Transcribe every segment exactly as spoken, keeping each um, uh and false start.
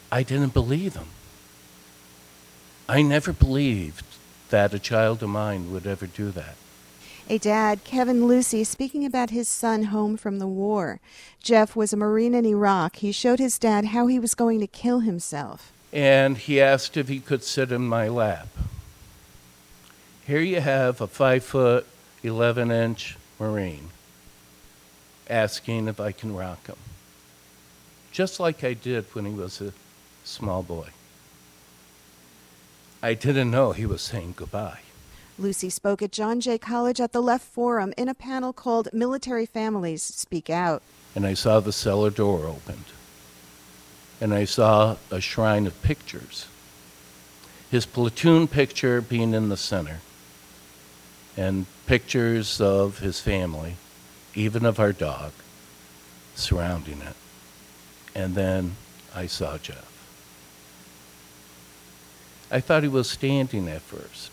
I didn't believe him. I never believed that a child of mine would ever do that. A dad, Kevin Lucy, speaking about his son home from the war. Jeff was a Marine in Iraq. He showed his dad how he was going to kill himself. And he asked if he could sit in my lap. Here you have a five foot, eleven inch Marine asking if I can rock him. Just like I did when he was a small boy. I didn't know he was saying goodbye. Lucy spoke at John Jay College at the Left Forum in a panel called Military Families Speak Out. And I saw the cellar door opened. And I saw a shrine of pictures. His platoon picture being in the center. And pictures of his family, even of our dog, surrounding it. And then I saw Jeff. I thought he was standing at first.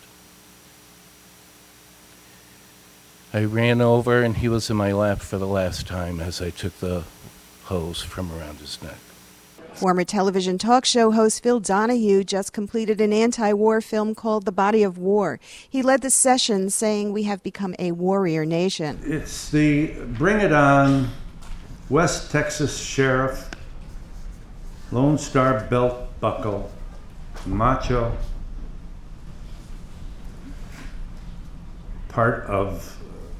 I ran over and he was in my lap for the last time as I took the hose from around his neck. Former television talk show host Phil Donahue just completed an anti-war film called The Body of War. He led the session saying we have become a warrior nation. It's the Bring It On West Texas Sheriff, Lone Star belt buckle, macho, part of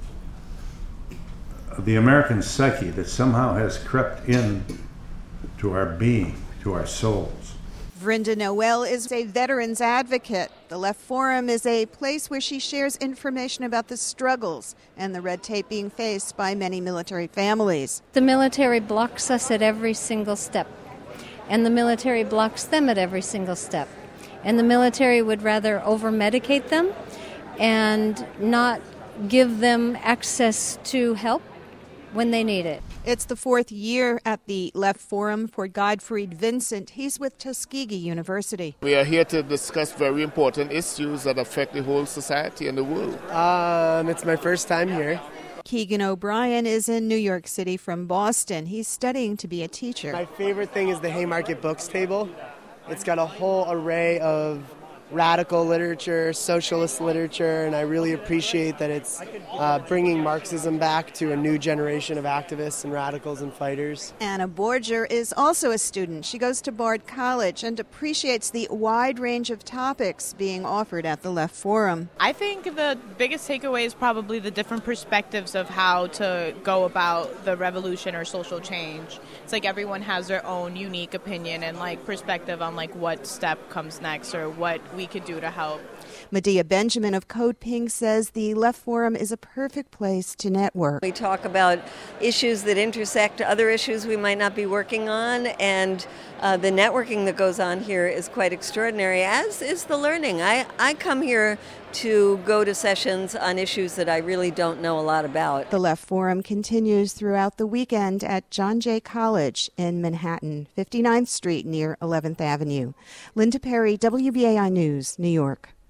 the American psyche that somehow has crept in to our being, to our souls. Vrinda Noel is a veterans advocate. The Left Forum is a place where she shares information about the struggles and the red tape being faced by many military families. The military blocks us at every single step, and the military blocks them at every single step. And the military would rather over-medicate them and not give them access to help when they need it. It's the fourth year at the Left Forum for Godfried Vincent. He's with Tuskegee University. We are here to discuss very important issues that affect the whole society and the world. Um, it's my first time here. Keegan O'Brien is in New York City from Boston. He's studying to be a teacher. My favorite thing is the Haymarket Books table. It's got a whole array of radical literature, socialist literature, and I really appreciate that it's uh, bringing Marxism back to a new generation of activists and radicals and fighters. Anna Borger is also a student. She goes to Bard College and appreciates the wide range of topics being offered at the Left Forum. I think the biggest takeaway is probably the different perspectives of how to go about the revolution or social change. It's like everyone has their own unique opinion and like perspective on like what step comes next or what we could do to help. Medea Benjamin of Code Pink says the Left Forum is a perfect place to network. We talk about issues that intersect other issues we might not be working on, and uh, the networking that goes on here is quite extraordinary, as is the learning. I, I come here to go to sessions on issues that I really don't know a lot about. The Left Forum continues throughout the weekend at John Jay College in Manhattan, fifty-ninth Street near eleventh Avenue. Linda Perry, W B A I News, New York.